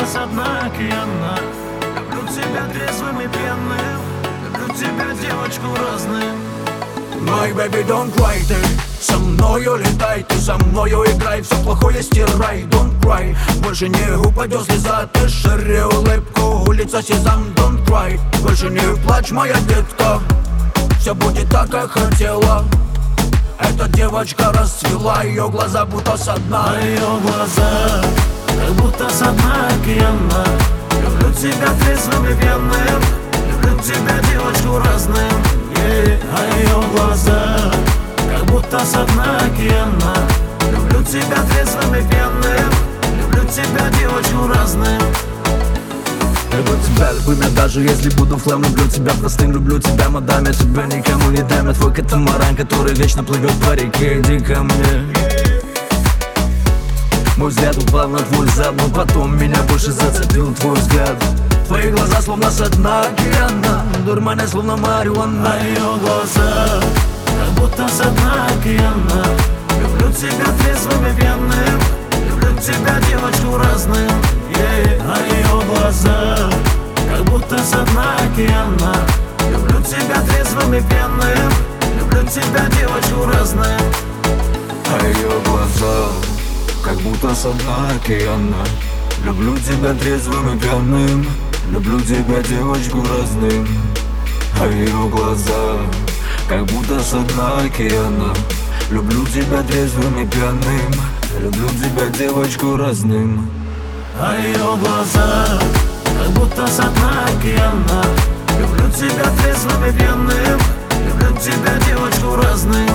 со дна океана. Люблю тебя трезвым и пьяным, люблю тебя, девочку, разным. My baby, don't cry, ты со мною летай, ты со мною играй, все плохое стирай, don't cry. Больше не упадет слеза, ты шире улыбку, улица Сезам, don't cry. Больше не плачь, моя детка, все будет так, как хотела. Эта девочка расцвела, ее глаза будто со дна. А ее глаза, как будто со дна океана. Люблю тебя трезвым и пьяным, люблю тебя, девочку, разным. А ее глаза, как будто со дна океана. Люблю тебя трезвым и пьяным, люблю тебя, девочку, разным. Люблю тебя, люблю меня, даже если буду флэм. Люблю тебя простым, люблю тебя, мадам. Я тебя никому не дам, я твой катамаран, который вечно плывет по реке. Иди ко мне. Мой взгляд упал на твой зад, но потом меня больше зацепил твой взгляд. Твои глаза словно со дна океана, дурманя словно марихуана. А ее глаза, как будто со дна океана. Люблю тебя трезвым и пьяным, люблю тебя, девочку, разным. А ее глаза, как будто со дна океана. Люблю тебя трезвым и пьяным, люблю тебя, девочку, разным. А ее глаза, как будто со дна океана. Люблю тебя трезвым и пьяным, люблю тебя, девочку, разным. А ее глаза, как будто со дна океана. Люблю тебя трезвым и пьяным, люблю тебя, девочку, разным. А ее глаза, как будто со дна океана. Люблю тебя трезвым и пьяным, люблю тебя, девочку, разным.